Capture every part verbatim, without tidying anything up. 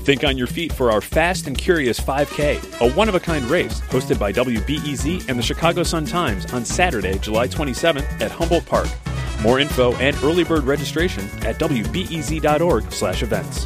Think on your feet for our Fast and Curious five K, a one-of-a-kind race hosted by W B E Z and the Chicago Sun-Times on Saturday, July twenty-seventh at Humboldt Park. More info and early bird registration at w b e z dot org slash events.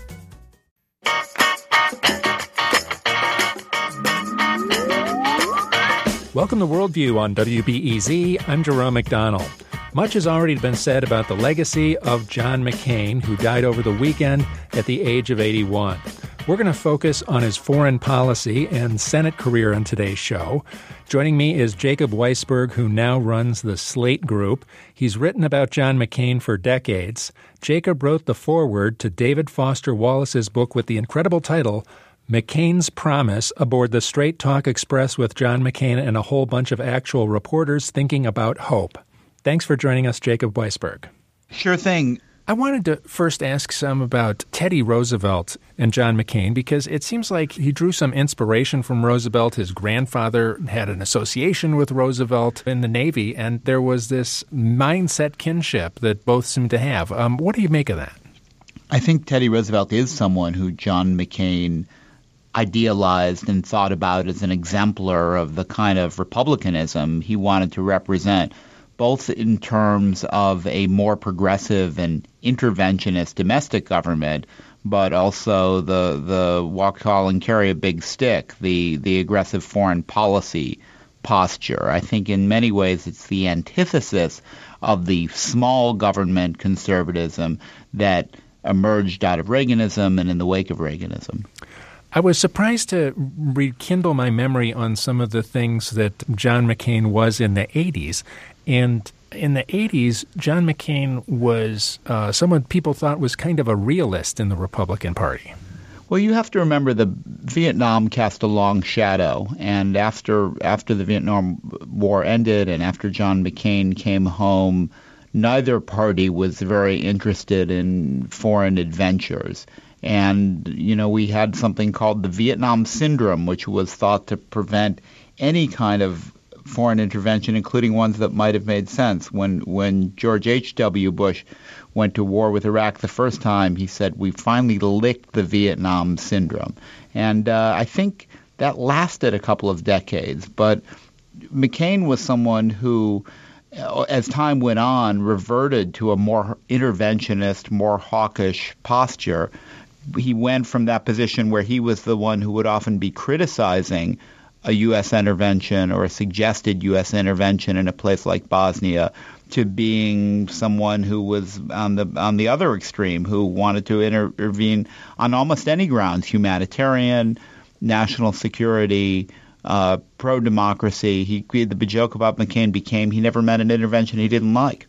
Welcome to Worldview on W B E Z. I'm Jerome McDonald. Much has already been said about the legacy of John McCain, who died over the weekend at the age of eighty-one. We're going to focus on his foreign policy and Senate career on today's show. Joining me is Jacob Weisberg, who now runs the Slate Group. He's written about John McCain for decades. Jacob wrote the foreword to David Foster Wallace's book with the incredible title, McCain's Promise, aboard the Straight Talk Express with John McCain and a whole bunch of actual reporters thinking about hope. Thanks for joining us, Jacob Weisberg. Sure thing. I wanted to first ask some about Teddy Roosevelt and John McCain, because it seems like he drew some inspiration from Roosevelt. His grandfather had an association with Roosevelt in the Navy, and there was this mindset kinship that both seem to have. Um, what do you make of that? I think Teddy Roosevelt is someone who John McCain idealized and thought about as an exemplar of the kind of republicanism he wanted to represent, both in terms of a more progressive and interventionist domestic government, but also the the walk tall and carry a big stick, the, the aggressive foreign policy posture. I think in many ways it's the antithesis of the small government conservatism that emerged out of Reaganism and in the wake of Reaganism. I was surprised to rekindle my memory on some of the things that John McCain was in the eighties. And in the eighties, John McCain was uh, someone people thought was kind of a realist in the Republican Party. Well, you have to remember the Vietnam cast a long shadow. And after after the Vietnam War ended and after John McCain came home, neither party was very interested in foreign adventures. And, you know, we had something called the Vietnam Syndrome, which was thought to prevent any kind of foreign intervention, including ones that might have made sense. When when George H W. Bush went to war with Iraq the first time, he said, we finally licked the Vietnam Syndrome. And uh, I think that lasted a couple of decades. But McCain was someone who, as time went on, reverted to a more interventionist, more hawkish posture. He went from that position where he was the one who would often be criticizing a U S intervention or a suggested U S intervention in a place like Bosnia to being someone who was on the on the other extreme, who wanted to intervene on almost any grounds: humanitarian, national security, uh, pro-democracy. He created the joke about McCain became he never met an intervention he didn't like.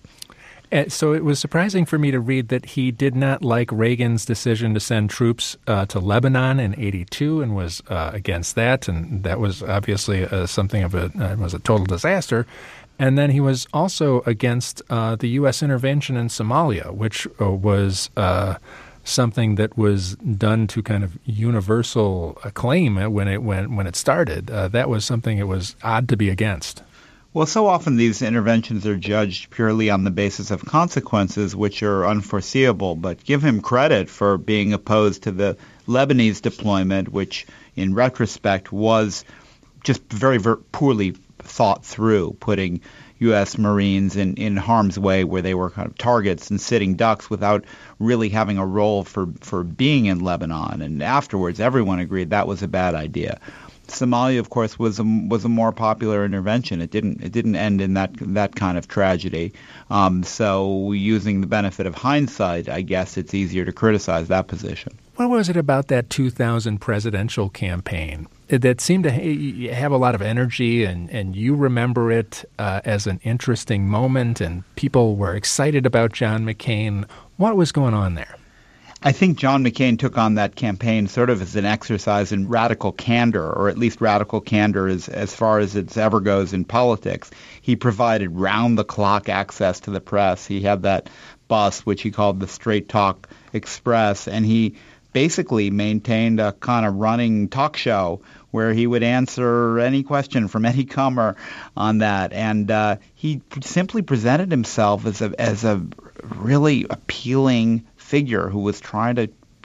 So it was surprising for me to read that he did not like Reagan's decision to send troops uh, to Lebanon in eighty-two and was uh, against that, and that was obviously uh, something of a uh, was a total disaster. And then he was also against uh, the U S intervention in Somalia, which uh, was uh, something that was done to kind of universal acclaim when it when when it started. Uh, that was something it was odd to be against. Well, so often these interventions are judged purely on the basis of consequences, which are unforeseeable. But give him credit for being opposed to the Lebanese deployment, which in retrospect was just very, very poorly thought through, putting U S Marines in, in harm's way where they were kind of targets and sitting ducks without really having a role for, for being in Lebanon. And afterwards, everyone agreed that was a bad idea. Somalia, of course, was a, was a more popular intervention. It didn't it didn't end in that that kind of tragedy. Um, so, using the benefit of hindsight, I guess it's easier to criticize that position. What was it about that two thousand presidential campaign that seemed to ha- have a lot of energy, and, and you remember it uh, as an interesting moment, and people were excited about John McCain? What was going on there? I think John McCain took on that campaign sort of as an exercise in radical candor, or at least radical candor as, as far as it ever goes in politics. He provided round-the-clock access to the press. He had that bus, which he called the Straight Talk Express, and he basically maintained a kind of running talk show where he would answer any question from any comer on that. And uh, he simply presented himself as a as a really appealing figure who was trying to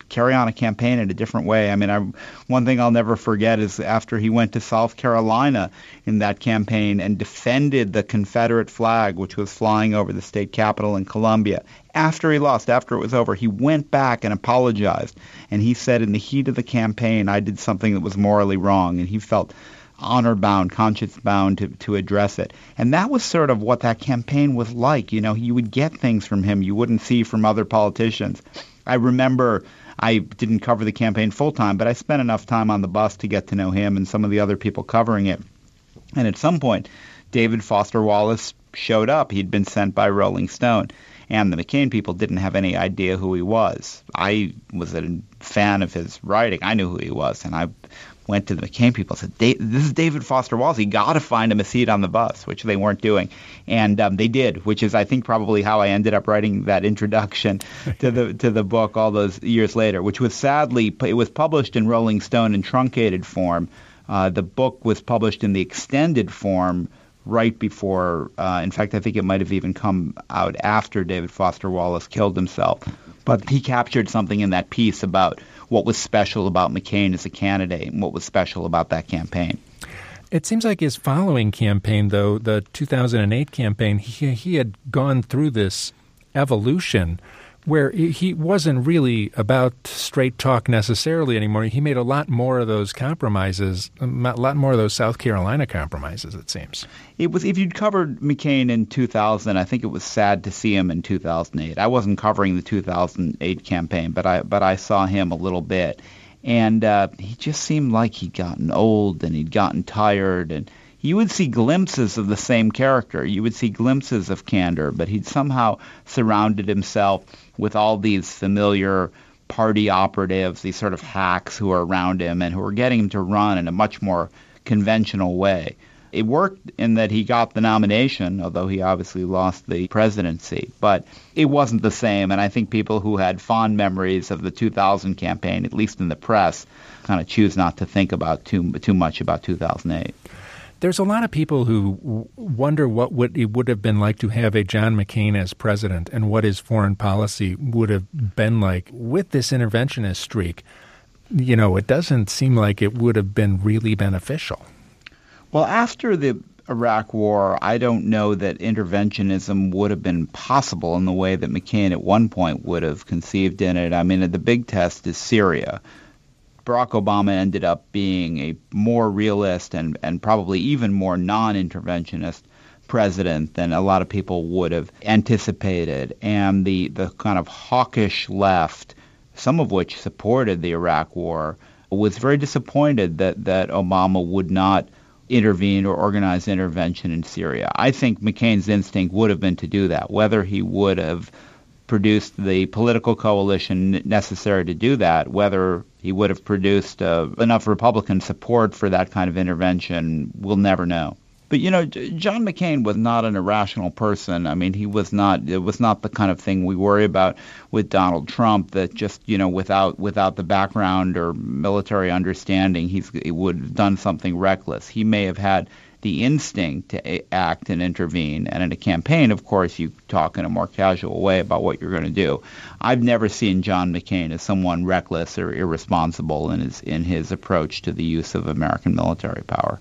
carry on a campaign in a different way. I mean, I, one thing I'll never forget is after he went to South Carolina in that campaign and defended the Confederate flag, which was flying over the state capitol in Columbia. After he lost, after it was over, he went back and apologized. And he said in the heat of the campaign, I did something that was morally wrong. And he felt honor-bound, conscience-bound to, to address it. And that was sort of what that campaign was like. You know, you would get things from him you wouldn't see from other politicians. I remember I didn't cover the campaign full-time, but I spent enough time on the bus to get to know him and some of the other people covering it. And at some point, David Foster Wallace showed up. He'd been sent by Rolling Stone. And the McCain people didn't have any idea who he was. I was a fan of his writing. I knew who he was, and I went to the McCain people and said, this is David Foster Wallace. You got to find him a seat on the bus, which they weren't doing. And um, they did, which is, I think, probably how I ended up writing that introduction to the to the book all those years later, which was sadly, it was published in Rolling Stone in truncated form. Uh, the book was published in the extended form right before, uh, in fact, I think it might have even come out after David Foster Wallace killed himself. But he captured something in that piece about what was special about McCain as a candidate and what was special about that campaign. It seems like his following campaign, though, the two thousand eight campaign, he, he had gone through this evolution where he wasn't really about straight talk necessarily anymore. He made a lot more of those compromises, a lot more of those South Carolina compromises, it seems. It was, if you'd covered McCain in two thousand, I think it was sad to see him in two thousand eight. I wasn't covering the two thousand eight campaign, but I but I saw him a little bit. And uh, he just seemed like he'd gotten old and he'd gotten tired, and you would see glimpses of the same character. You would see glimpses of candor, but he'd somehow surrounded himself with all these familiar party operatives, these sort of hacks who were around him and who were getting him to run in a much more conventional way. It worked in that he got the nomination, although he obviously lost the presidency. But it wasn't the same, and I think people who had fond memories of the two thousand campaign, at least in the press, kind of choose not to think about too too much about two thousand eight. There's a lot of people who wonder what would it would have been like to have a John McCain as president and what his foreign policy would have been like with this interventionist streak. You know, it doesn't seem like it would have been really beneficial. Well, after the Iraq War, I don't know that interventionism would have been possible in the way that McCain at one point would have conceived in it. I mean, the big test is Syria. Barack Obama ended up being a more realist and, and probably even more non-interventionist president than a lot of people would have anticipated. And the, the kind of hawkish left, some of which supported the Iraq War, was very disappointed that, that Obama would not intervene or organize intervention in Syria. I think McCain's instinct would have been to do that. Whether he would have produced the political coalition necessary to do that, whether he would have produced uh, enough Republican support for that kind of intervention, we'll never know. But, you know, John McCain was not an irrational person. I mean, he was not, it was not the kind of thing we worry about with Donald Trump, that just, you know, without without the background or military understanding, he's, he would have done something reckless. He may have had the instinct to act and intervene. And in a campaign, of course, you talk in a more casual way about what you're going to do. I've never seen John McCain as someone reckless or irresponsible in his in his approach to the use of American military power.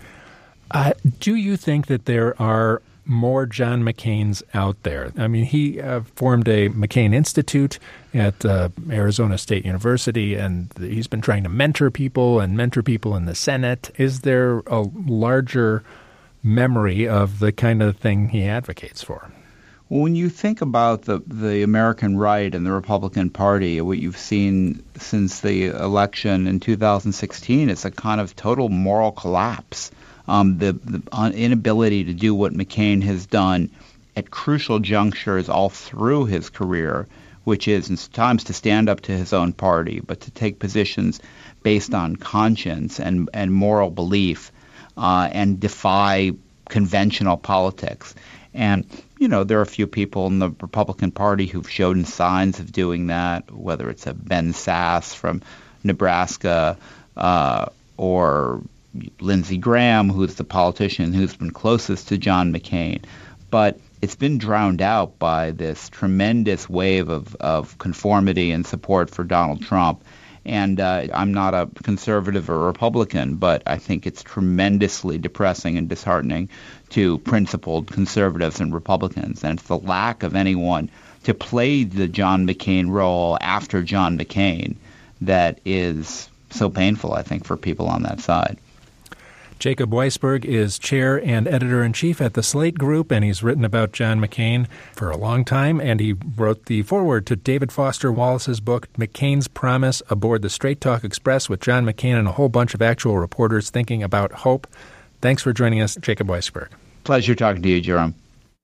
Uh, do you think that there are more John McCains out there? I mean, he uh, formed a McCain Institute at uh, Arizona State University, and he's been trying to mentor people and mentor people in the Senate. Is there a larger memory of the kind of thing he advocates for? Well, when you think about the, the American right and the Republican Party, what you've seen since the election in two thousand sixteen is a kind of total moral collapse. Um, the, the inability to do what McCain has done at crucial junctures all through his career, which is in times to stand up to his own party, but to take positions based on conscience and, and moral belief uh, and defy conventional politics. And, you know, there are a few people in the Republican Party who've shown signs of doing that, whether it's a Ben Sasse from Nebraska uh, or Lindsey Graham, who's the politician who's been closest to John McCain. But it's been drowned out by this tremendous wave of, of conformity and support for Donald Trump. And uh, I'm not a conservative or Republican, but I think it's tremendously depressing and disheartening to principled conservatives and Republicans. And it's the lack of anyone to play the John McCain role after John McCain that is so painful, I think, for people on that side. Jacob Weisberg is chair and editor-in-chief at the Slate Group, and he's written about John McCain for a long time, and he wrote the foreword to David Foster Wallace's book, McCain's Promise, aboard the Straight Talk Express with John McCain and a whole bunch of actual reporters thinking about hope. Thanks for joining us, Jacob Weisberg. Pleasure talking to you, Jerome.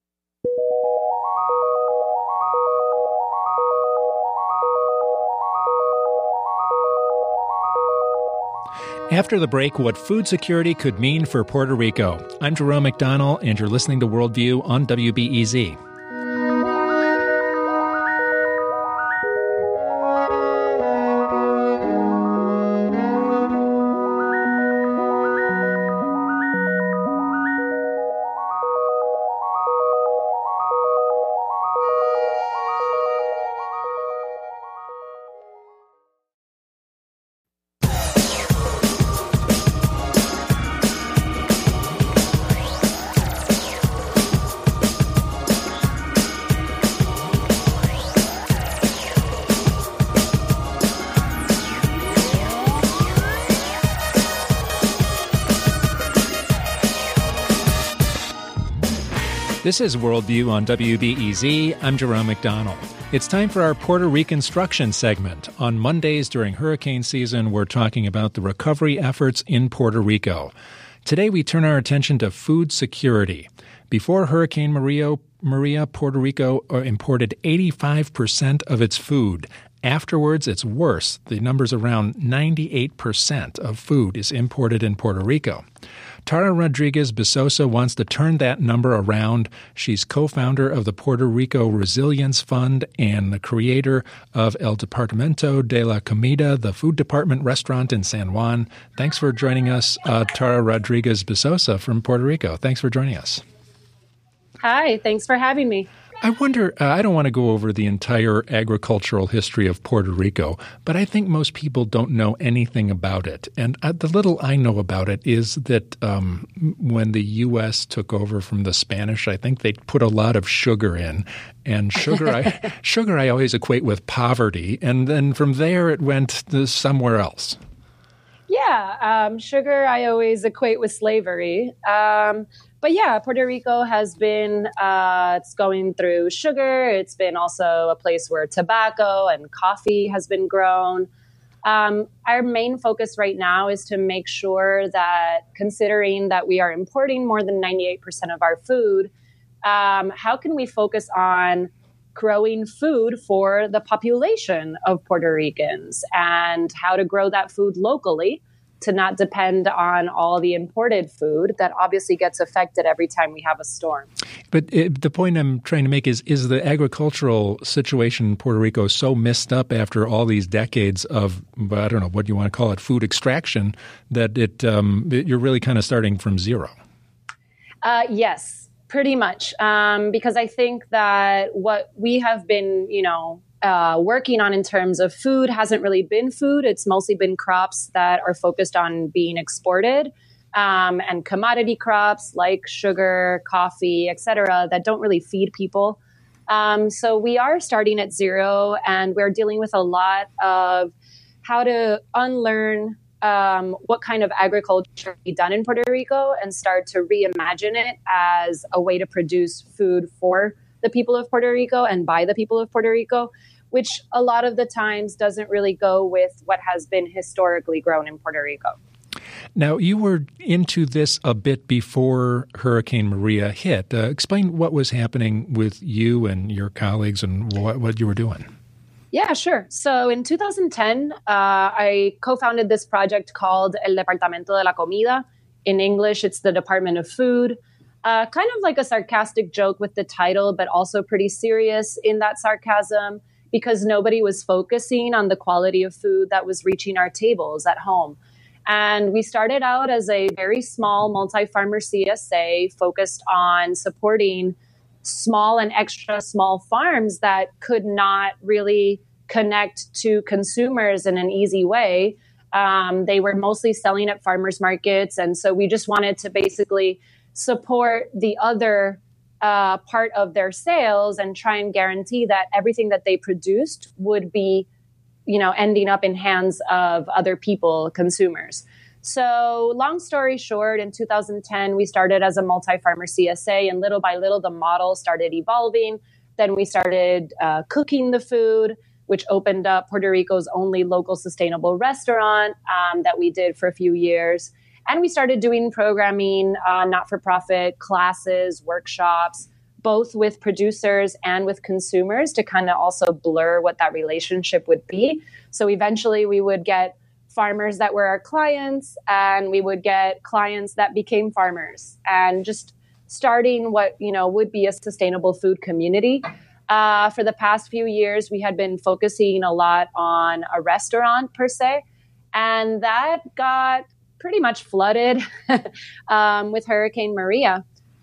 After the break, what food security could mean for Puerto Rico. I'm Jerome McDonnell, and you're listening to Worldview on W B E Z. This is Worldview on W B E Z. I'm Jerome McDonnell. It's time for our Puerto Reconstruction segment. On Mondays during hurricane season, we're talking about the recovery efforts in Puerto Rico. Today, we turn our attention to food security. Before Hurricane Maria, Maria, Puerto Rico imported eighty-five percent of its food. Afterwards, it's worse. The number's around ninety-eight percent of food is imported in Puerto Rico. Tara Rodriguez Bisosa wants to turn that number around. She's co-founder of the Puerto Rico Resilience Fund and the creator of El Departamento de la Comida, the food department restaurant in San Juan. Thanks for joining us, uh, Tara Rodriguez Bisosa from Puerto Rico. Thanks for joining us. Hi, thanks for having me. I wonder, uh, I don't want to go over the entire agricultural history of Puerto Rico, but I think most people don't know anything about it. And uh, the little I know about it is that um, when the U S took over from the Spanish, I think they put a lot of sugar in. And sugar, I, sugar I always equate with poverty. And then from there it went to somewhere else. Yeah, um, sugar I always equate with slavery. Um, but yeah, Puerto Rico has been, uh, it's going through sugar. It's been also a place where tobacco and coffee has been grown. Um, our main focus right now is to make sure that, considering that we are importing more than ninety-eight percent of our food, um, how can we focus on growing food for the population of Puerto Ricans and how to grow that food locally to not depend on all the imported food that obviously gets affected every time we have a storm. But it, the point I'm trying to make is, is the agricultural situation in Puerto Rico so messed up after all these decades of, I don't know what you want to call it, food extraction, that it, um, it you're really kind of starting from zero? Uh, yes, pretty much. Um, because I think that what we have been, you know, Uh, working on in terms of food hasn't really been food. It's mostly been crops that are focused on being exported um, and commodity crops like sugar, coffee, et cetera, that don't really feed people. Um, so we are starting at zero, and we're dealing with a lot of how to unlearn um, what kind of agriculture be done in Puerto Rico and start to reimagine it as a way to produce food for the people of Puerto Rico and by the people of Puerto Rico, which a lot of the times doesn't really go with what has been historically grown in Puerto Rico. Now, you were into this a bit before Hurricane Maria hit. Uh, explain what was happening with you and your colleagues and what, what you were doing. Yeah, sure. So in two thousand ten, uh, I co-founded this project called El Departamento de la Comida. In English, it's the Department of Food. Uh, kind of like a sarcastic joke with the title, but also pretty serious in that sarcasm because nobody was focusing on the quality of food that was reaching our tables at home. And we started out as a very small multi-farmer C S A focused on supporting small and extra small farms that could not really connect to consumers in an easy way. Um, they were mostly selling at farmers markets. And so we just wanted to basically support the other uh, part of their sales and try and guarantee that everything that they produced would be, you know, ending up in hands of other people, consumers. So long story short, in two thousand ten, we started as a multi-farmer C S A, and little by little, the model started evolving. Then we started uh, cooking the food, which opened up Puerto Rico's only local sustainable restaurant um, that we did for a few years. And we started doing programming, uh, not-for-profit classes, workshops, both with producers and with consumers to kind of also blur what that relationship would be. So eventually we would get farmers that were our clients, and we would get clients that became farmers, and just starting what, you know, would be a sustainable food community. Uh, for the past few years, we had been focusing a lot on a restaurant per se, and that got pretty much flooded um, with Hurricane Maria.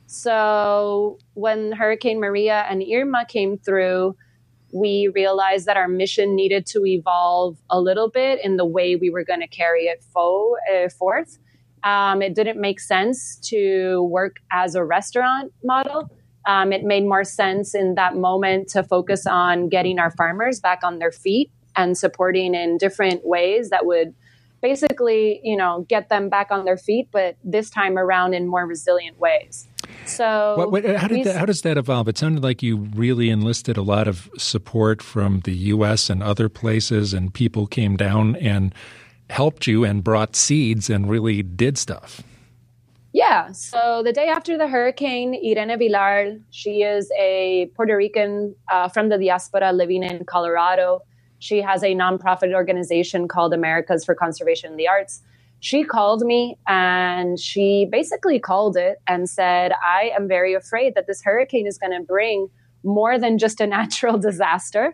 So when Hurricane Maria and Irma came through, we realized that our mission needed to evolve a little bit in the way we were going to carry it fo- uh, forth. Um, it didn't make sense to work as a restaurant model. Um, it made more sense in that moment to focus on getting our farmers back on their feet and supporting in different ways that would basically, you know, get them back on their feet, but this time around in more resilient ways. So what, what, how, did that, how does that evolve? It sounded like you really enlisted a lot of support from the U S and other places, and people came down and helped you and brought seeds and really did stuff. Yeah. So the day after the hurricane, Irene Villar, she is a Puerto Rican uh, from the diaspora living in Colorado. She has a nonprofit organization called Americas for Conservation in the Arts. She called me and she basically called it and said, I am very afraid that this hurricane is going to bring more than just a natural disaster.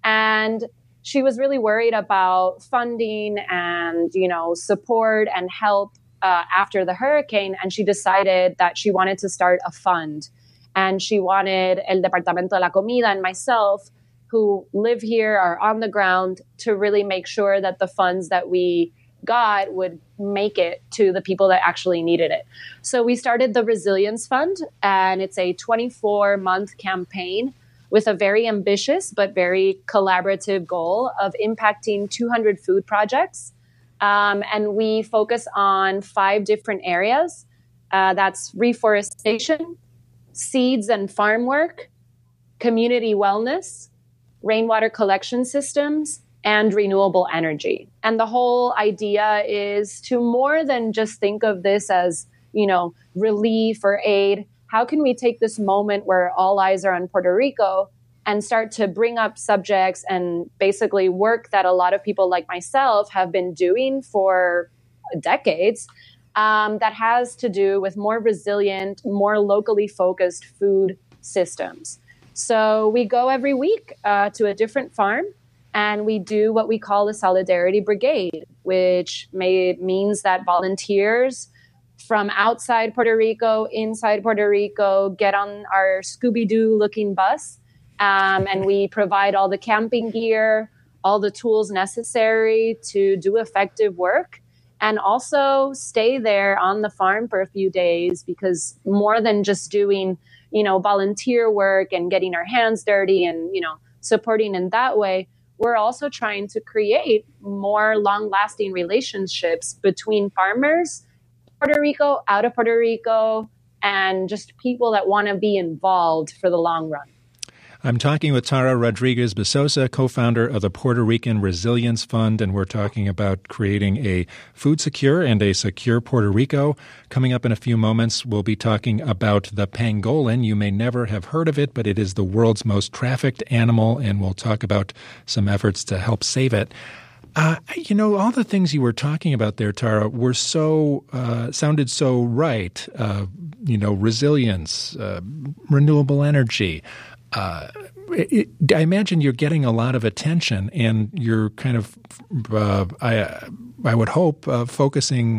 And she was really worried about funding and, you know, support and help uh, after the hurricane. And she decided that she wanted to start a fund. And she wanted El Departamento de la Comida and myself, who live here, are on the ground, to really make sure that the funds that we got would make it to the people that actually needed it. So we started the Resilience Fund, and it's a twenty-four month campaign with a very ambitious but very collaborative goal of impacting two hundred food projects. Um, and we focus on five different areas. Uh, that's reforestation, seeds and farm work, community wellness, rainwater collection systems, and renewable energy. And the whole idea is to more than just think of this as, you know, relief or aid. How can we take this moment where all eyes are on Puerto Rico and start to bring up subjects and basically work that a lot of people like myself have been doing for decades, um, that has to do with more resilient, more locally focused food systems. So we go every week uh, to a different farm, and we do what we call a Solidarity Brigade, which may, means that volunteers from outside Puerto Rico, inside Puerto Rico, get on our Scooby-Doo looking bus, um, and we provide all the camping gear, all the tools necessary to do effective work, and also stay there on the farm for a few days, because more than just doing, you know, volunteer work and getting our hands dirty and, you know, supporting in that way, we're also trying to create more long-lasting relationships between farmers, Puerto Rico, out of Puerto Rico, and just people that want to be involved for the long run. I'm talking with Tara Rodriguez-Besosa, co-founder of the Puerto Rican Resilience Fund, and we're talking about creating a food secure and a secure Puerto Rico. Coming up in a few moments, we'll be talking about the pangolin. You may never have heard of it, but it is the world's most trafficked animal, and we'll talk about some efforts to help save it. Uh, you know, all the things you were talking about there, Tara, were so uh, sounded so right. Uh, you know, resilience, uh, renewable energy. Uh, it, I imagine you're getting a lot of attention, and you're kind of, uh, I, I would hope, uh, focusing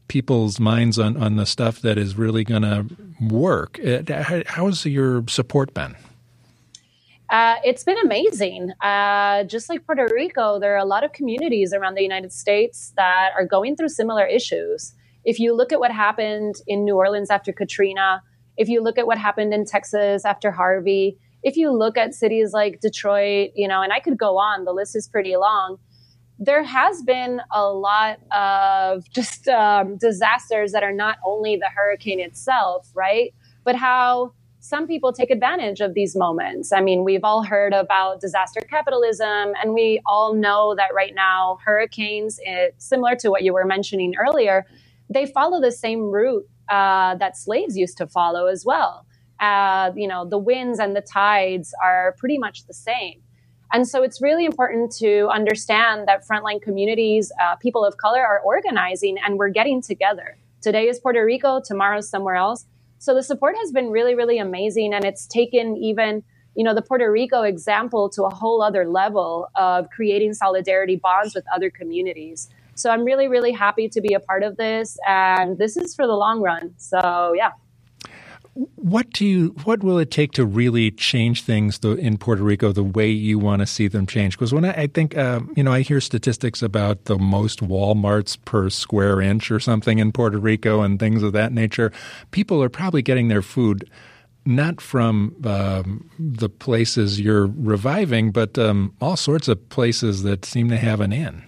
people's minds on, on the stuff that is really going to work. How has your support been? Uh, it's been amazing. Uh, just like Puerto Rico, there are a lot of communities around the United States that are going through similar issues. If you look at what happened in New Orleans after Katrina, if you look at what happened in Texas after Harvey, if you look at cities like Detroit, you know, and I could go on, the list is pretty long. There has been a lot of just um, disasters that are not only the hurricane itself, right? But how some people take advantage of these moments. I mean, we've all heard about disaster capitalism, and we all know that right now hurricanes, it, similar to what you were mentioning earlier, they follow the same route uh, that slaves used to follow as well. Uh, you know, the winds and the tides are pretty much the same. And so it's really important to understand that frontline communities, uh, people of color are organizing and we're getting together. Today is Puerto Rico, tomorrow's somewhere else. So the support has been really, really amazing. And it's taken even, you know, the Puerto Rico example to a whole other level of creating solidarity bonds with other communities. So I'm really, really happy to be a part of this. And this is for the long run. So, yeah. What do you? What will it take to really change things in Puerto Rico the way you want to see them change? Because when I, I think, uh, you know, I hear statistics about the most Walmarts per square inch or something in Puerto Rico and things of that nature, people are probably getting their food not from um, the places you're reviving, but um, all sorts of places that seem to have an inn.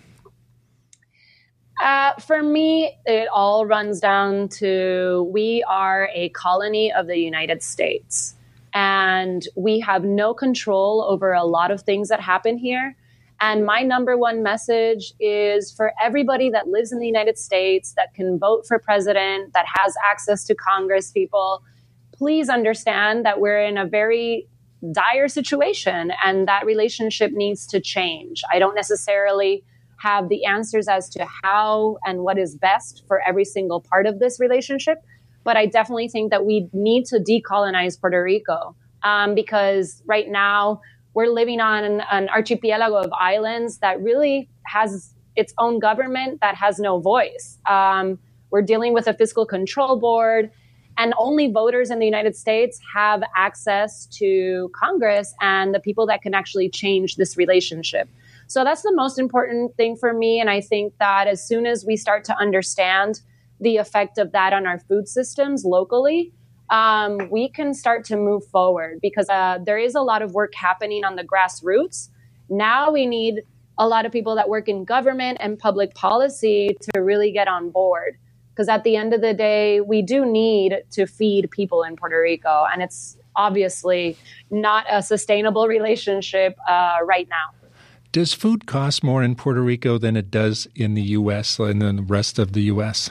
Uh, for me, it all runs down to we are a colony of the United States, and we have no control over a lot of things that happen here. And my number one message is for everybody that lives in the United States, that can vote for president, that has access to Congress people, please understand that we're in a very dire situation and that relationship needs to change. I don't necessarily have the answers as to how and what is best for every single part of this relationship. But I definitely think that we need to decolonize Puerto Rico um, because right now we're living on an, an archipelago of islands that really has its own government that has no voice. Um, we're dealing with a fiscal control board, and only voters in the United States have access to Congress and the people that can actually change this relationship. So that's the most important thing for me. And I think that as soon as we start to understand the effect of that on our food systems locally, um, we can start to move forward because uh, there is a lot of work happening on the grassroots. Now we need a lot of people that work in government and public policy to really get on board. Because at the end of the day, we do need to feed people in Puerto Rico. And it's obviously not a sustainable relationship uh, right now. Does food cost more in Puerto Rico than it does in the U S and in the rest of the U S?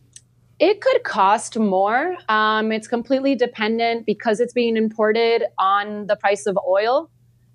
It could cost more. Um, it's completely dependent because it's being imported on the price of oil.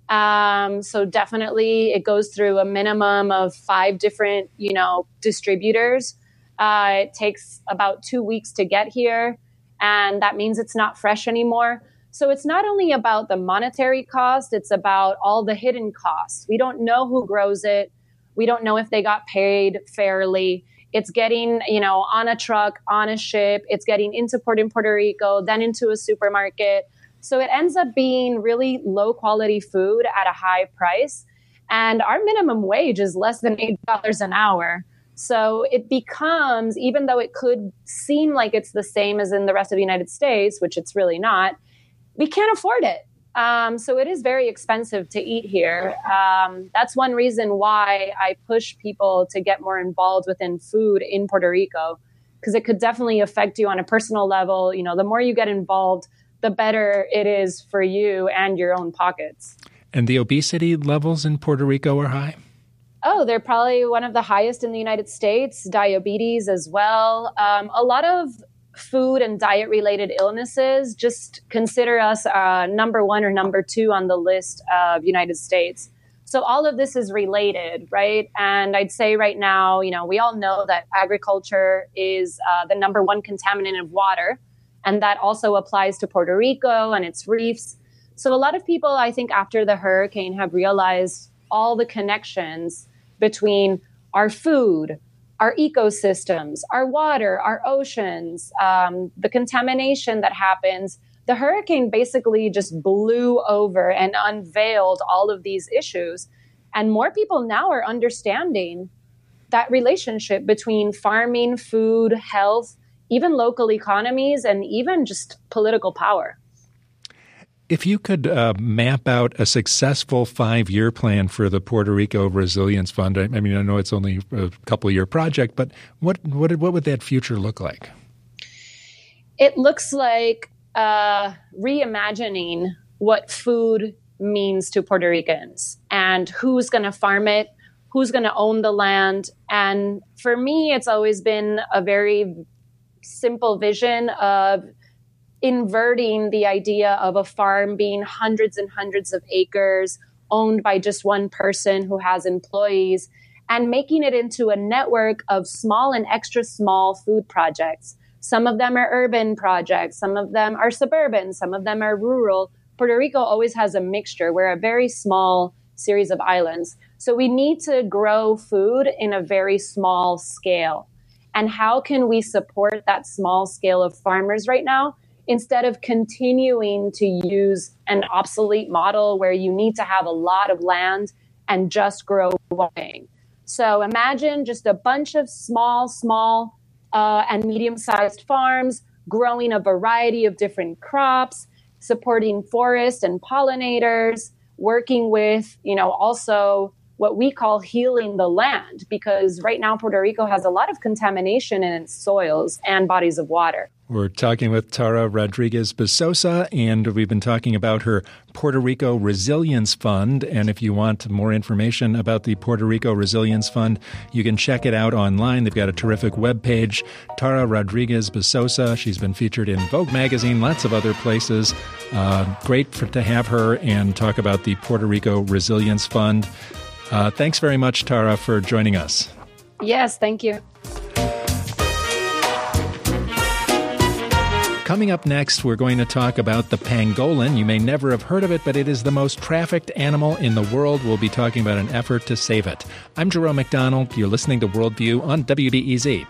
Um, so definitely it goes through a minimum of five different, you know, distributors. Uh, it takes about two weeks to get here, and that means it's not fresh anymore. So it's not only about the monetary cost, it's about all the hidden costs. We don't know who grows it. We don't know if they got paid fairly. It's getting, you know, on a truck, on a ship. It's getting into port in Puerto Rico, then into a supermarket. So it ends up being really low quality food at a high price. And our minimum wage is less than eight dollars an hour. So it becomes, even though it could seem like it's the same as in the rest of the United States, which it's really not, we can't afford it. Um, so it is very expensive to eat here. Um, that's one reason why I push people to get more involved within food in Puerto Rico, because it could definitely affect you on a personal level. You know, the more you get involved, the better it is for you and your own pockets. And the obesity levels in Puerto Rico are high? Oh, they're probably one of the highest in the United States. Diabetes as well. Um, a lot of food and diet-related illnesses, just consider us uh, number one or number two on the list of United States. So all of this is related, right? And I'd say right now, you know, we all know that agriculture is uh, the number one contaminant of water, and that also applies to Puerto Rico and its reefs. So a lot of people, I think, after the hurricane have realized all the connections between our food, our ecosystems, our water, our oceans, um, the contamination that happens. The hurricane basically just blew over and unveiled all of these issues. And more people now are understanding that relationship between farming, food, health, even local economies, and even just political power. If you could uh, map out a successful five-year plan for the Puerto Rico Resilience Fund, I, I mean, I know it's only a couple-year project, but what, what what would that future look like? It looks like uh, reimagining what food means to Puerto Ricans and who's going to farm it, who's going to own the land. And for me, it's always been a very simple vision of inverting the idea of a farm being hundreds and hundreds of acres owned by just one person who has employees, and making it into a network of small and extra small food projects. Some of them are urban projects, some of them are suburban, some of them are rural. Puerto Rico always has a mixture. We're a very small series of islands. So we need to grow food in a very small scale. And how can we support that small scale of farmers right now, instead of continuing to use an obsolete model where you need to have a lot of land and just grow one thing? So imagine just a bunch of small, small uh, and medium-sized farms growing a variety of different crops, supporting forests and pollinators, working with, you know, also what we call healing the land, because right now Puerto Rico has a lot of contamination in its soils and bodies of water. We're talking with Tara Rodriguez-Besosa, and we've been talking about her Puerto Rico Resilience Fund. And if you want more information about the Puerto Rico Resilience Fund, you can check it out online. They've got a terrific webpage, Tara Rodriguez-Besosa. She's been featured in Vogue magazine, lots of other places. Uh, great for, to have her and talk about the Puerto Rico Resilience Fund. Uh, thanks very much, Tara, for joining us. Yes, thank you. Coming up next, we're going to talk about the pangolin. You may never have heard of it, but it is the most trafficked animal in the world. We'll be talking about an effort to save it. I'm Jerome McDonald. You're listening to Worldview on W B E Z.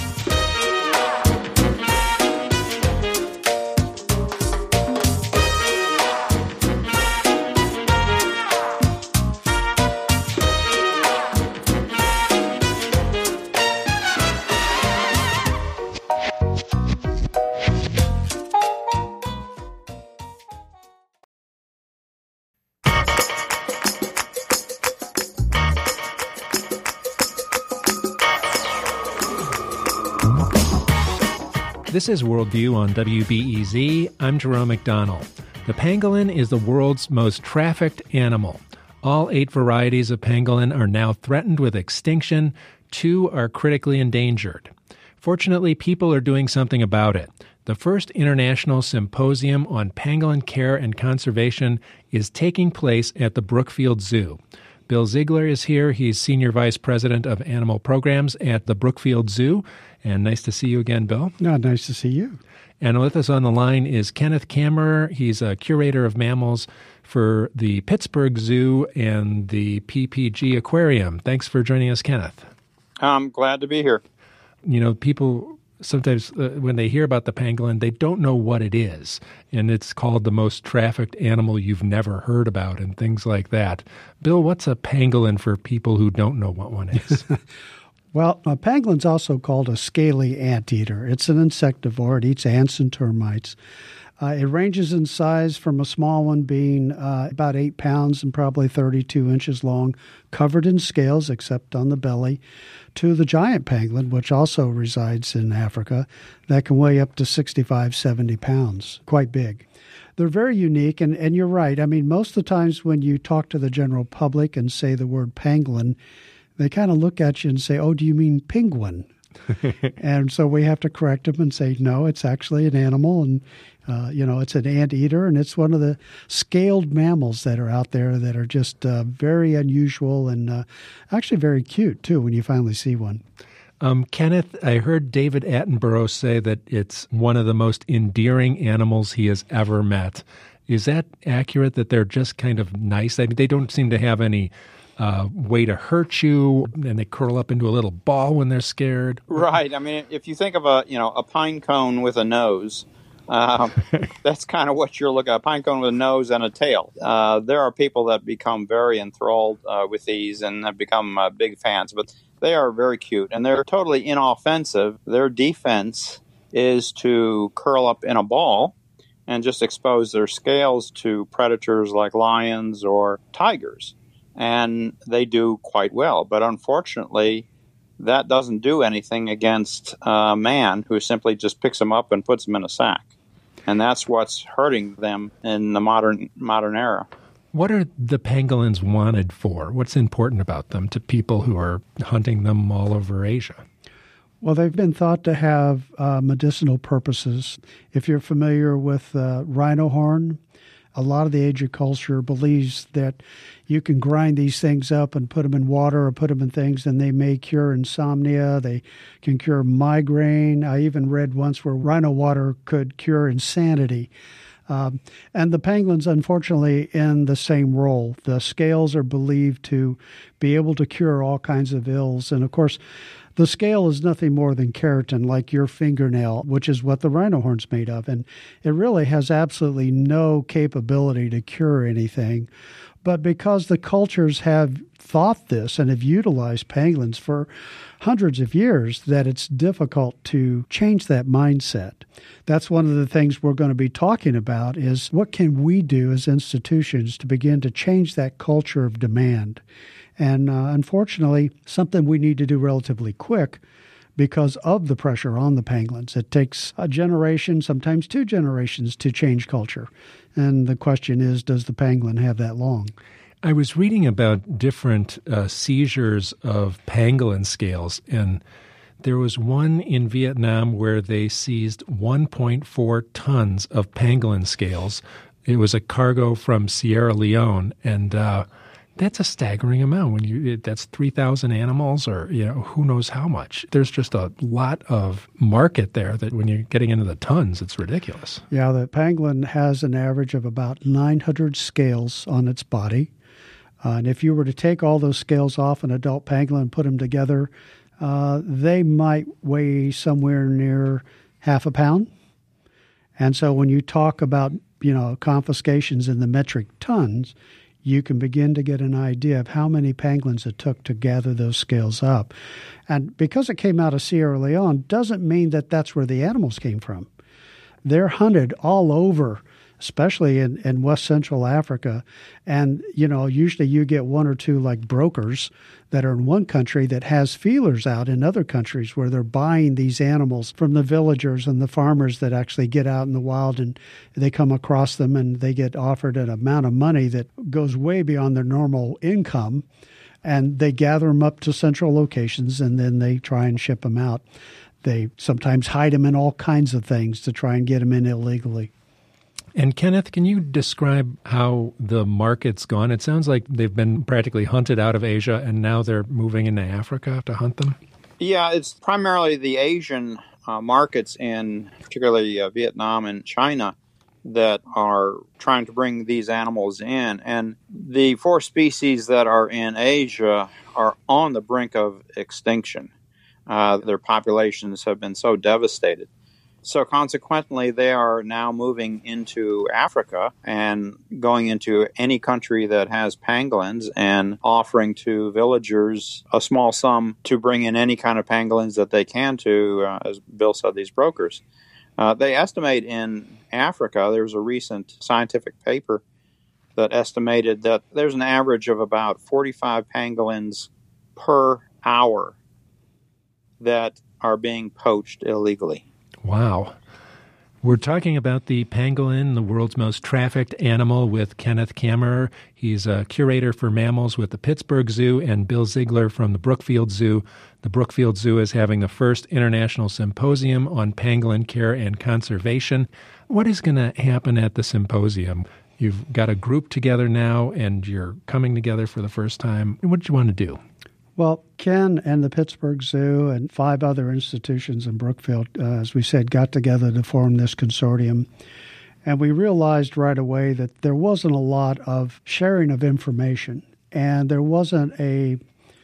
This is Worldview on W B E Z. I'm Jerome McDonald. The pangolin is the world's most trafficked animal. All eight varieties of pangolin are now threatened with extinction. Two are critically endangered. Fortunately, people are doing something about it. The first international symposium on pangolin care and conservation is taking place at the Brookfield Zoo. Bill Ziegler is here. He's Senior Vice President of Animal Programs at the Brookfield Zoo. And nice to see you again, Bill. No, nice to see you. And with us on the line is Kenneth Kammerer. He's a curator of mammals for the Pittsburgh Zoo and the P P G Aquarium. Thanks for joining us, Kenneth. I'm glad to be here. You know, people sometimes uh, when they hear about the pangolin, they don't know what it is. And it's called the most trafficked animal you've never heard about and things like that. Bill, what's a pangolin for people who don't know what one is? Well, a pangolin's also called a scaly anteater. It's an insectivore. It eats ants and termites. Uh, it ranges in size from a small one being uh, about eight pounds and probably thirty-two inches long, covered in scales except on the belly, to the giant pangolin, which also resides in Africa, that can weigh up to sixty-five, seventy pounds. Quite big. They're very unique, and, and you're right. I mean, most of the times when you talk to the general public and say the word pangolin, they kind of look at you and say, oh, do you mean penguin? And so we have to correct them and say, no, it's actually an animal. And, uh, you know, it's an anteater, and it's one of the scaled mammals that are out there that are just uh, very unusual and uh, actually very cute, too, when you finally see one. Um, Kenneth, I heard David Attenborough say that it's one of the most endearing animals he has ever met. Is that accurate, that they're just kind of nice? I mean, they don't seem to have any uh, way to hurt you, and they curl up into a little ball when they're scared. Right. I mean, if you think of a you know a pine cone with a nose, uh, that's kind of what you're looking at, a pine cone with a nose and a tail. Uh, there are people that become very enthralled uh, with these and have become uh, big fans, but they are very cute, and they're totally inoffensive. Their defense is to curl up in a ball and just expose their scales to predators like lions or tigers. And they do quite well. But unfortunately, that doesn't do anything against a man who simply just picks them up and puts them in a sack. And that's what's hurting them in the modern modern era. What are the pangolins wanted for? What's important about them to people who are hunting them all over Asia? Well, they've been thought to have uh, medicinal purposes. If you're familiar with uh, rhino horn, a lot of the Asian culture believes that you can grind these things up and put them in water or put them in things, and they may cure insomnia. They can cure migraine. I even read once where rhino water could cure insanity. Um, and the pangolins, unfortunately, in the same role. The scales are believed to be able to cure all kinds of ills. And, of course, the scale is nothing more than keratin, like your fingernail, which is what the rhino horn's made of. And it really has absolutely no capability to cure anything. But because the cultures have thought this and have utilized pangolins for hundreds of years, that it's difficult to change that mindset. That's one of the things we're going to be talking about is what can we do as institutions to begin to change that culture of demand. And uh, unfortunately, something we need to do relatively quick because of the pressure on the pangolins. It takes a generation, sometimes two generations, to change culture. And the question is, does the pangolin have that long? I was reading about different uh, seizures of pangolin scales, and there was one in Vietnam where they seized one point four tons of pangolin scales. It was a cargo from Sierra Leone, and uh, that's a staggering amount. When you that's three thousand animals, or you know who knows how much. There's just a lot of market there that when you're getting into the tons, it's ridiculous. Yeah, the pangolin has an average of about nine hundred scales on its body. Uh, and if you were to take all those scales off an adult pangolin and put them together, uh, they might weigh somewhere near half a pound. And so when you talk about, you know, confiscations in the metric tons, you can begin to get an idea of how many pangolins it took to gather those scales up. And because it came out of Sierra Leone doesn't mean that that's where the animals came from. They're hunted all over, especially in, in West Central Africa. And, you know, usually you get one or two like brokers that are in one country that has feelers out in other countries where they're buying these animals from the villagers and the farmers that actually get out in the wild, and they come across them and they get offered an amount of money that goes way beyond their normal income. And they gather them up to central locations and then they try and ship them out. They sometimes hide them in all kinds of things to try and get them in illegally. And Kenneth, can you describe how the market's gone? It sounds like they've been practically hunted out of Asia, and now they're moving into Africa to hunt them. Yeah, it's primarily the Asian uh, markets, in particularly uh, Vietnam and China, that are trying to bring these animals in. And the four species that are in Asia are on the brink of extinction. Uh, their populations have been so devastated. So consequently, they are now moving into Africa and going into any country that has pangolins and offering to villagers a small sum to bring in any kind of pangolins that they can to, uh, as Bill said, these brokers. Uh, they estimate in Africa, there was a recent scientific paper that estimated that there's an average of about forty-five pangolins per hour that are being poached illegally. Wow. We're talking about the pangolin, the world's most trafficked animal, with Kenneth Kammerer. He's a curator for mammals with the Pittsburgh Zoo, and Bill Ziegler from the Brookfield Zoo. The Brookfield Zoo is having the first international symposium on pangolin care and conservation. What is going to happen at the symposium? You've got a group together now, and you're coming together for the first time. What do you want to do? Well, Ken and the Pittsburgh Zoo and five other institutions in Brookfield, uh, as we said, got together to form this consortium. And we realized right away that there wasn't a lot of sharing of information. and there wasn't a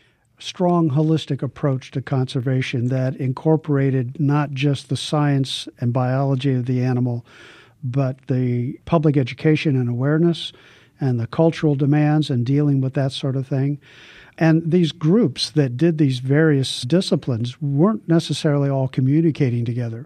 strong holistic approach to conservation that incorporated not just the science and biology of the animal, but the public education and awareness and the cultural demands and dealing with that sort of thing. And these groups that did these various disciplines weren't necessarily all communicating together.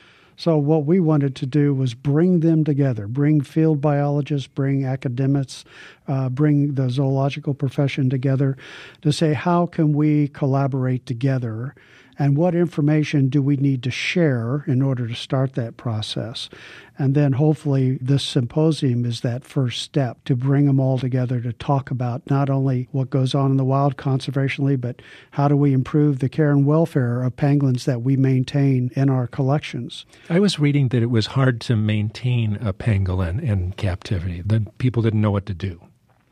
So what we wanted to do was bring them together, bring field biologists, bring academics, uh, bring the zoological profession together to say, how can we collaborate together, and what information do we need to share in order to start that process? And then hopefully this symposium is that first step to bring them all together to talk about not only what goes on in the wild conservationally, but how do we improve the care and welfare of pangolins that we maintain in our collections. I was reading that it was hard to maintain a pangolin in captivity, that people didn't know what to do.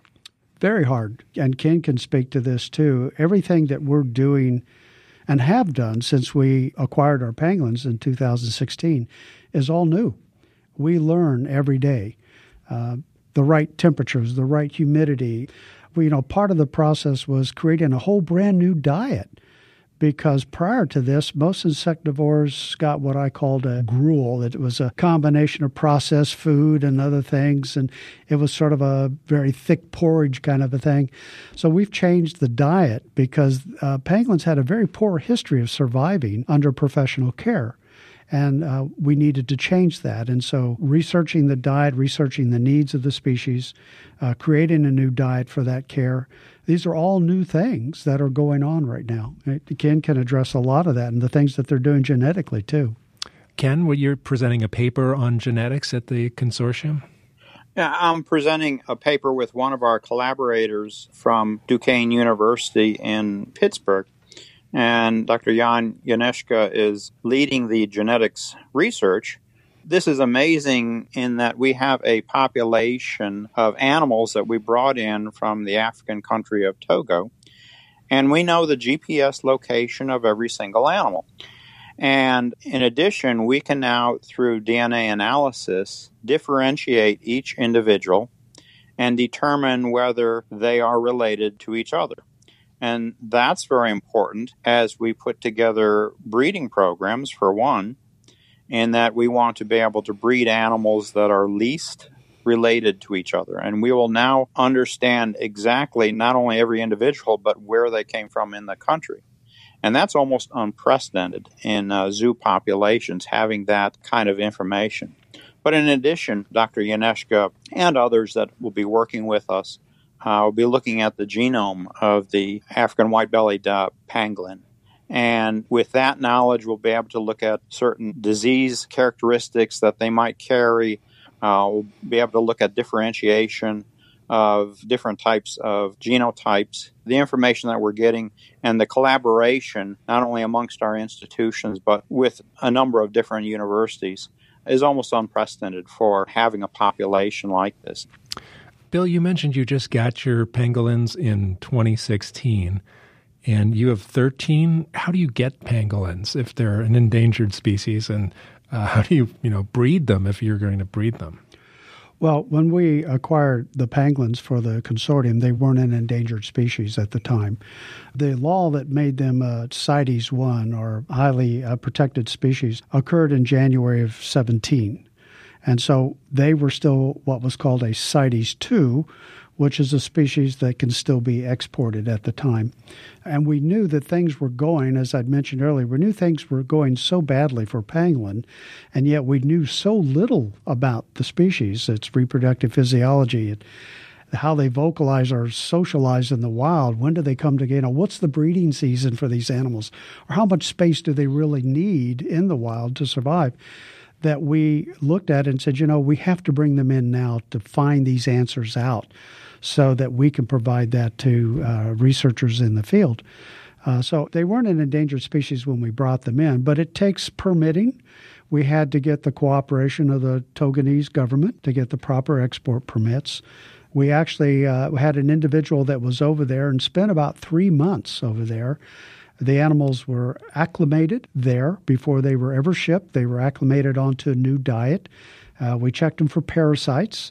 Very hard. And Ken can speak to this too. Everything that we're doing and have done since we acquired our pangolins in two thousand sixteen is all new. We learn every day uh, the right temperatures, the right humidity. We, you know, part of the process was creating a whole brand new diet, because prior to this, most insectivores got what I called a gruel. It was a combination of processed food and other things, and it was sort of a very thick porridge kind of a thing. So we've changed the diet because uh, pangolins had a very poor history of surviving under professional care. And uh, we needed to change that. And so researching the diet, researching the needs of the species, uh, creating a new diet for that care, these are all new things that are going on right now. Ken can address a lot of that and the things that they're doing genetically, too. Ken, well, you're presenting a paper on genetics at the consortium? Yeah, I'm presenting a paper with one of our collaborators from Duquesne University in Pittsburgh. And Doctor Jan Janeška is leading the genetics research. This is amazing in that we have a population of animals that we brought in from the African country of Togo, and we know the G P S location of every single animal. And in addition, we can now, through D N A analysis, differentiate each individual and determine whether they are related to each other. And that's very important as we put together breeding programs, for one, in that we want to be able to breed animals that are least related to each other. And we will now understand exactly not only every individual, but where they came from in the country. And that's almost unprecedented in uh, zoo populations, having that kind of information. But in addition, Doctor Janeška and others that will be working with us Uh, we'll be looking at the genome of the African white-bellied uh, pangolin. And with that knowledge, we'll be able to look at certain disease characteristics that they might carry. Uh, we'll be able to look at differentiation of different types of genotypes, the information that we're getting, and the collaboration, not only amongst our institutions, but with a number of different universities, is almost unprecedented for having a population like this. Bill, you mentioned you just got your pangolins in twenty sixteen, and you have thirteen. How do you get pangolins if they're an endangered species, and uh, how do you, you know, breed them if you're going to breed them? Well, when we acquired the pangolins for the consortium, they weren't an endangered species at the time. The law that made them a CITES one, or highly uh, protected species, occurred in January of seventeen. And so they were still what was called a CITES two, which is a species that can still be exported at the time. And we knew that things were going, as I'd mentioned earlier, we knew things were going so badly for pangolin, and yet we knew so little about the species, its reproductive physiology, and how they vocalize or socialize in the wild. When do they come together? What's the breeding season for these animals? Or how much space do they really need in the wild to survive? That we looked at and said, you know, we have to bring them in now to find these answers out so that we can provide that to uh, researchers in the field. Uh, so they weren't an endangered species when we brought them in, but it takes permitting. We had to get the cooperation of the Togolese government to get the proper export permits. We actually uh, had an individual that was over there and spent about three months over there. The animals were acclimated there before they were ever shipped. They were acclimated onto a new diet. Uh, we checked them for parasites.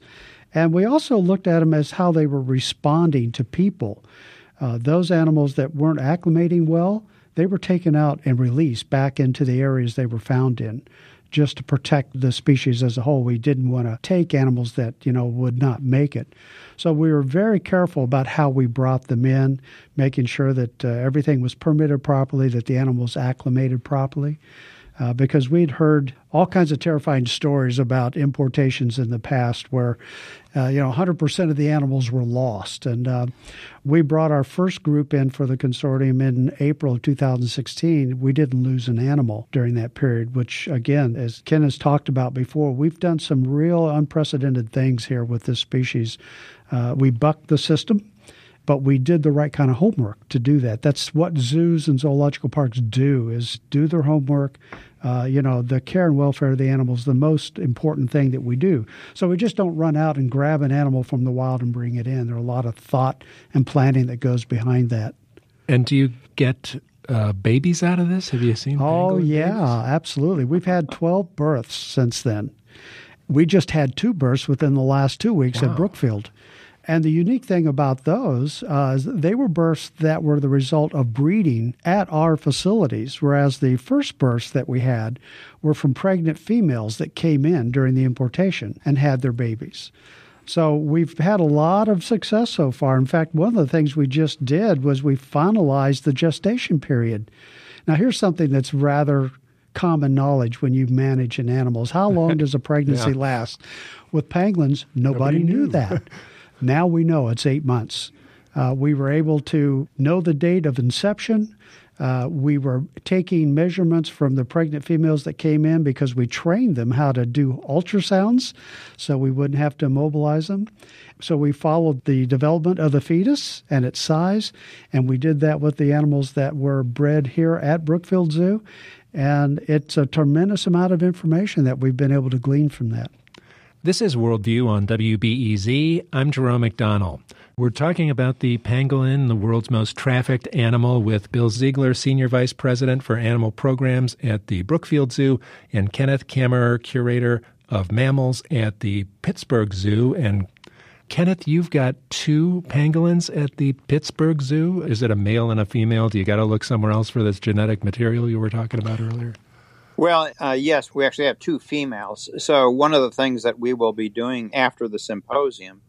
And we also looked at them as how they were responding to people. Uh, those animals that weren't acclimating well, they were taken out and released back into the areas they were found in, just to protect the species as a whole. We didn't want to take animals that, you know, would not make it. So we were very careful about how we brought them in, making sure that uh, everything was permitted properly, that the animals acclimated properly, uh, because we'd heard all kinds of terrifying stories about importations in the past where, uh, you know, one hundred percent of the animals were lost. And uh, we brought our first group in for the consortium in April of two thousand sixteen. We didn't lose an animal during that period, which, again, as Ken has talked about before, we've done some real unprecedented things here with this species. Uh, we bucked the system, but we did the right kind of homework to do that. That's what zoos and zoological parks do, is do their homework. Uh, you know, the care and welfare of the animal is the most important thing that we do. So we just don't run out and grab an animal from the wild and bring it in. There are a lot of thought and planning that goes behind that. And do you get uh, babies out of this? Have you seen Oh, pangolin yeah, babies? absolutely. We've had twelve births since then. We just had two births within the last two weeks Wow. at Brookfield. And the unique thing about those uh, is they were births that were the result of breeding at our facilities, whereas the first births that we had were from pregnant females that came in during the importation and had their babies. So we've had a lot of success so far. In fact, one of the things we just did was we finalized the gestation period. Now, here's something that's rather common knowledge when you manage an animal. Is how long does a pregnancy Yeah. last? With pangolins, nobody, Nobody knew knew. that. Now we know it's eight months. Uh, we were able to know the date of inception. Uh, we were taking measurements from the pregnant females that came in because we trained them how to do ultrasounds so we wouldn't have to immobilize them. So we followed the development of the fetus and its size, and we did that with the animals that were bred here at Brookfield Zoo. And it's a tremendous amount of information that we've been able to glean from that. This is Worldview on W B E Z. I'm Jerome McDonnell. We're talking about the pangolin, the world's most trafficked animal, with Bill Ziegler, Senior Vice President for Animal Programs at the Brookfield Zoo, and Kenneth Kammerer, Curator of Mammals at the Pittsburgh Zoo. And Kenneth, you've got two pangolins at the Pittsburgh Zoo. Is it a male and a female? Do you got to look somewhere else for this genetic material you were talking about earlier? Well, uh, yes, we actually have two females. So one of the things that we will be doing after the symposium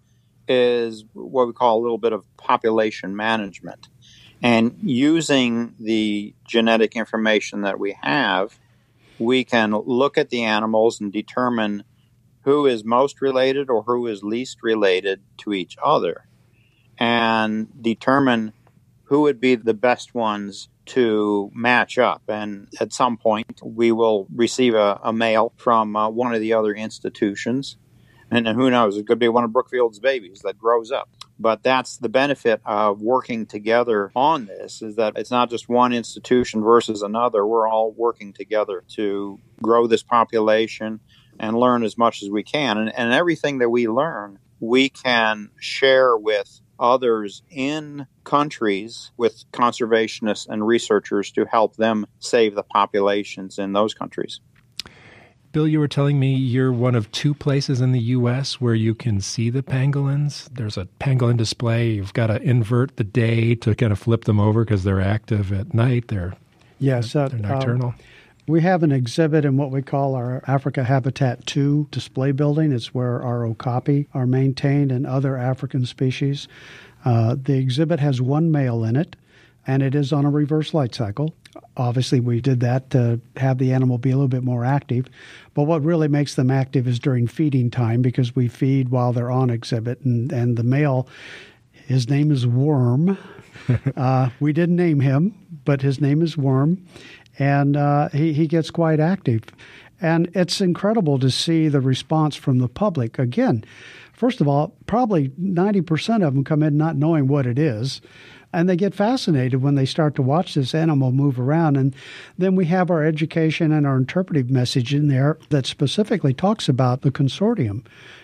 is what we call a little bit of population management. And using the genetic information that we have, we can look at the animals and determine who is most related or who is least related to each other, and determine who would be the best ones to match up. And at some point, we will receive a, a male from uh, one of the other institutions. And then who knows, it could be one of Brookfield's babies that grows up. But that's the benefit of working together on this, is that it's not just one institution versus another. We're all working together to grow this population and learn as much as we can. And, and everything that we learn, we can share with others in countries, with conservationists and researchers, to help them save the populations in those countries. Bill, you were telling me you're one of two places in the U S where you can see the pangolins. There's a pangolin display. You've got to invert the day to kind of flip them over because they're active at night. They're, Yes, uh, they're nocturnal. Um, we have an exhibit in what we call our Africa Habitat two display building. It's where our okapi are maintained and other African species. Uh, the exhibit has one male in it, and it is on a reverse light cycle. Obviously, we did that to have the animal be a little bit more active. But what really makes them active is during feeding time, because we feed while they're on exhibit. And, and the male, his name is Worm. uh, we didn't name him, but his name is Worm. And uh, he, he gets quite active. And it's incredible to see the response from the public. Again, first of all, probably ninety percent of them come in not knowing what it is. And they get fascinated when they start to watch this animal move around. And then we have our education and our interpretive message in there that specifically talks about the consortium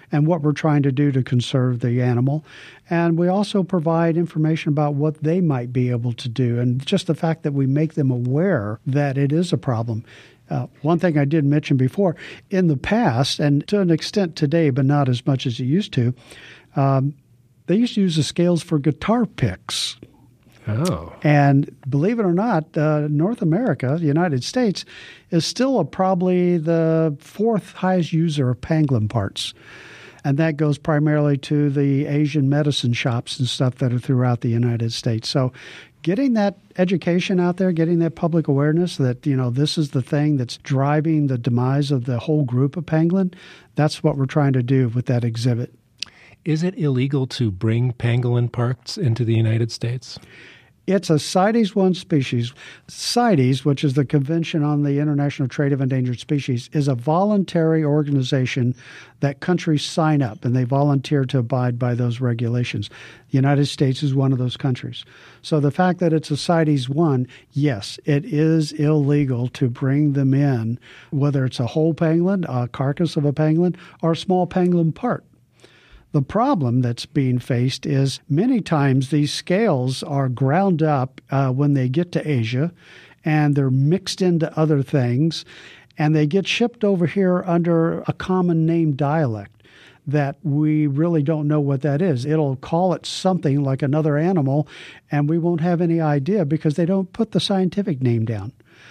and what we're trying to do to conserve the animal. And we also provide information about what they might be able to do, and just the fact that we make them aware that it is a problem. Uh, one thing I did mention before, in the past, and to an extent today, but not as much as it used to, um, they used to use the scales for guitar picks. Oh. And believe it or not, uh, North America, the United States, is still a, probably the fourth highest user of pangolin parts. And that goes primarily to the Asian medicine shops and stuff that are throughout the United States. So getting that education out there, getting that public awareness that, you know, this is the thing that's driving the demise of the whole group of pangolin, that's what we're trying to do with that exhibit. Is it illegal to bring pangolin parts into the United States? It's a CITES one species. CITES, which is the Convention on the International Trade of Endangered Species, is a voluntary organization that countries sign up, and they volunteer to abide by those regulations. The United States is one of those countries. So the fact that it's a CITES one, yes, it is illegal to bring them in, whether it's a whole pangolin, a carcass of a pangolin, or a small pangolin part. The problem that's being faced is many times these scales are ground up uh, when they get to Asia, and they're mixed into other things, and they get shipped over here under a common name dialect that we really don't know what that is. It'll call it something like another animal, and we won't have any idea because they don't put the scientific name down.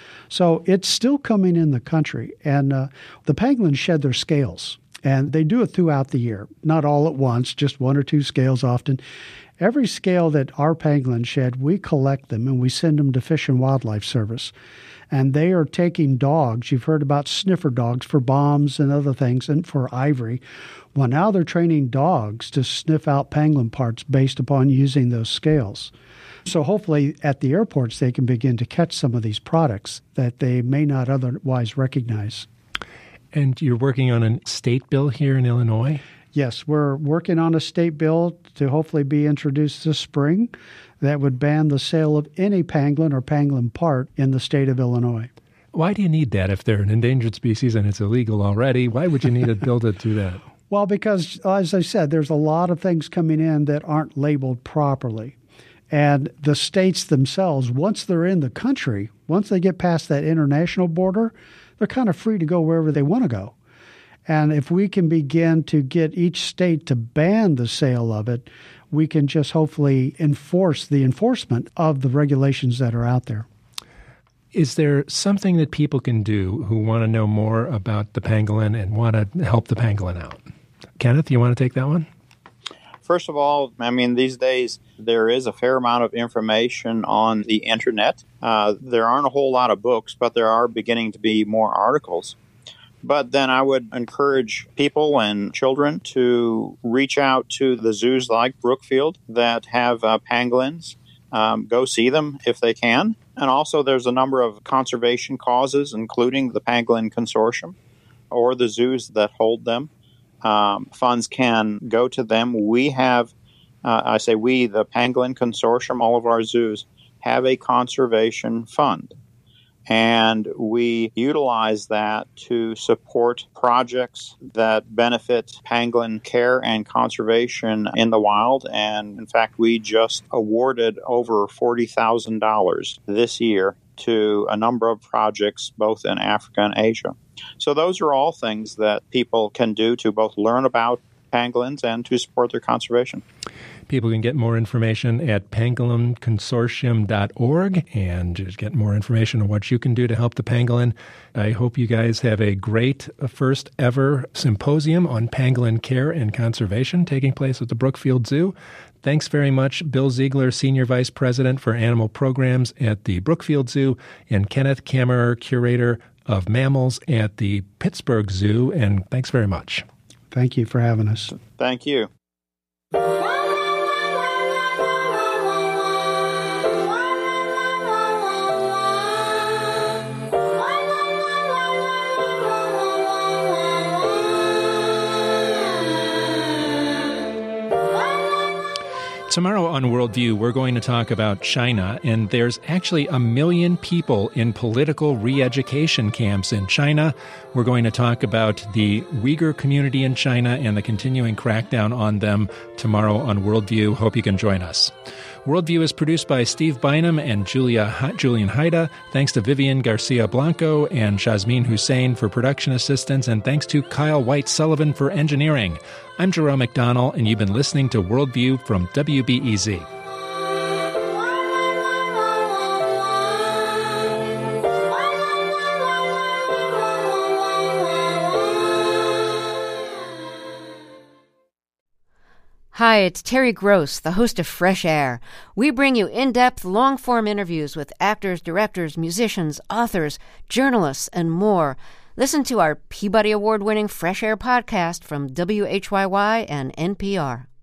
So it's still coming in the country, and uh, the pangolins shed their scales. And they do it throughout the year, not all at once, just one or two scales often. Every scale that our pangolins shed, we collect them and we send them to Fish and Wildlife Service. And they are taking dogs. You've heard about sniffer dogs for bombs and other things and for ivory. Well, now they're training dogs to sniff out pangolin parts based upon using those scales. So hopefully at the airports they can begin to catch some of these products that they may not otherwise recognize. And you're working on a state bill here in Illinois? Yes, we're working on a state bill to hopefully be introduced this spring that would ban the sale of any pangolin or pangolin part in the state of Illinois. Why do you need that if they're an endangered species and it's illegal already? Why would you need a bill to do that? Well, because, as I said, there's a lot of things coming in that aren't labeled properly. And the states themselves, once they're in the country, once they get past that international border, they're kind of free to go wherever they want to go. And if we can begin to get each state to ban the sale of it, we can just hopefully enforce the enforcement of the regulations that are out there. Is there something that people can do who want to know more about the pangolin and want to help the pangolin out? Kenneth, you want to take that one? First of all, I mean, these days there is a fair amount of information on the internet. Uh, there aren't a whole lot of books, but there are beginning to be more articles. But then I would encourage people and children to reach out to the zoos like Brookfield that have uh, pangolins. Um, go see them if they can. And also there's a number of conservation causes, including the Pangolin Consortium or the zoos that hold them. Um, funds can go to them. We have, uh, I say we, the Pangolin Consortium, all of our zoos, have a conservation fund. And we utilize that to support projects that benefit pangolin care and conservation in the wild. And in fact, we just awarded over forty thousand dollars this year to a number of projects both in Africa and Asia. So those are all things that people can do to both learn about pangolins and to support their conservation. People can get more information at pangolin consortium dot org and just get more information on what you can do to help the pangolin. I hope you guys have a great first ever symposium on pangolin care and conservation taking place at the Brookfield Zoo. Thanks very much, Bill Ziegler, Senior Vice President for Animal Programs at the Brookfield Zoo, and Kenneth Kammerer, Curator of Mammals at the Pittsburgh Zoo. And thanks very much. Thank you for having us. Thank you. Tomorrow on Worldview, we're going to talk about China, and there's actually a million people in political re-education camps in China. We're going to talk about the Uyghur community in China and the continuing crackdown on them tomorrow on Worldview. Hope you can join us. Worldview is produced by Steve Bynum and Julia Julian Haida. Thanks to Vivian Garcia Blanco and Shazmin Hussein for production assistance, and thanks to Kyle White Sullivan for engineering. I'm Jerome McDonnell, and you've been listening to Worldview from W B E Z. Hi, it's Terry Gross, the host of Fresh Air. We bring you in-depth, long-form interviews with actors, directors, musicians, authors, journalists, and more. Listen to our Peabody Award-winning Fresh Air podcast from W H Y Y and N P R.